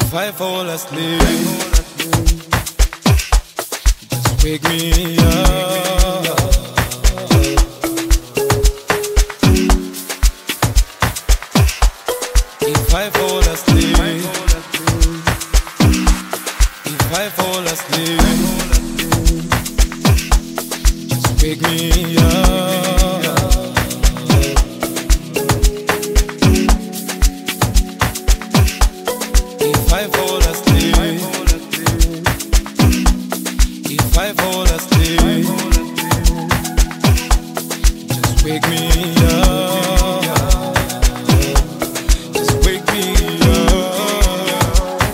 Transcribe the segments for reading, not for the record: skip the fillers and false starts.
If I fall asleep, just wake me up. If I fall asleep, if I fall asleep, just wake me up. If I fall asleep, if I fall asleep, just wake me up. Just wake me up.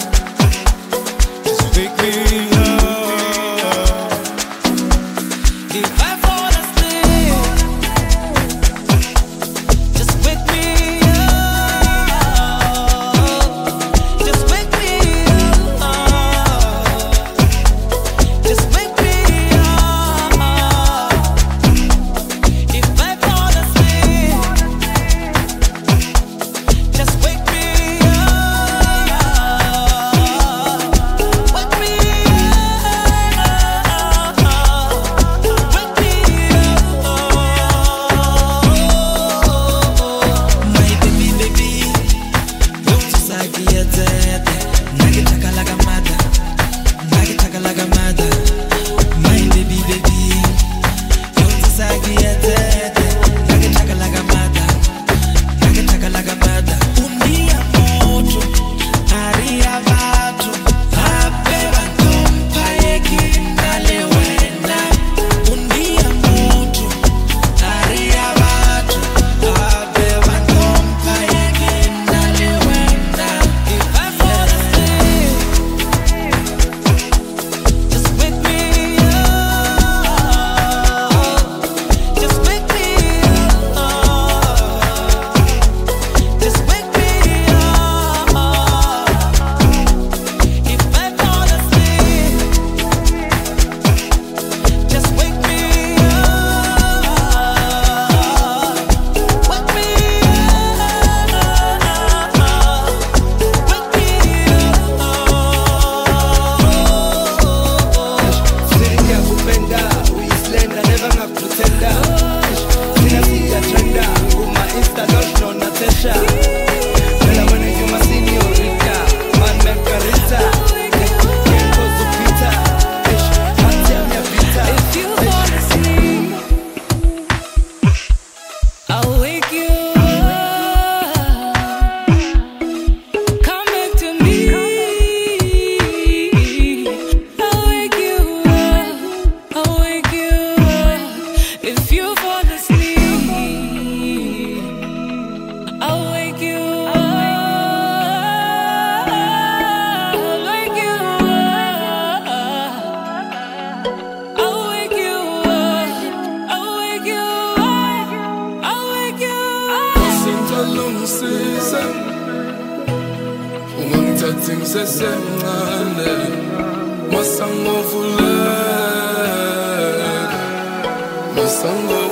Just wake me up. If I fall asleep, just wake me up. Just wake me up. Just wake me up. If I fall asleep, just wake me up. Wake me up. Wake me up. My baby, utusakiyetete nakitaka like mada, nakitaka like mada. My baby, utusakiyetete nakitaka like mada, nakitaka like mada. Umbia moto aria batu abeba kompa yekinale wena. Umbia moto aria batu abeba kompa yekinale wena. If I fall asleep, just wake me up. Just wake me up. Just wake me up. If I fall asleep, just wake me up. Wake me Siriya kupenda uislenda never ngakutenda. Sina sija trenda nguma insta no natesha. Bella when you my señorita, man margarita. Tiempo supita, hatia mia vita. If you fall asleep, I'll wake you up. Come back to me. I'll wake you up. I'll wake you up. If you fall asleep, I'll wake you up. I'll wake you up. I'll wake you up. I'll wake you up. I'll wake you up. Sintalungisiza ungangithathi ngisesemncane masangivuleka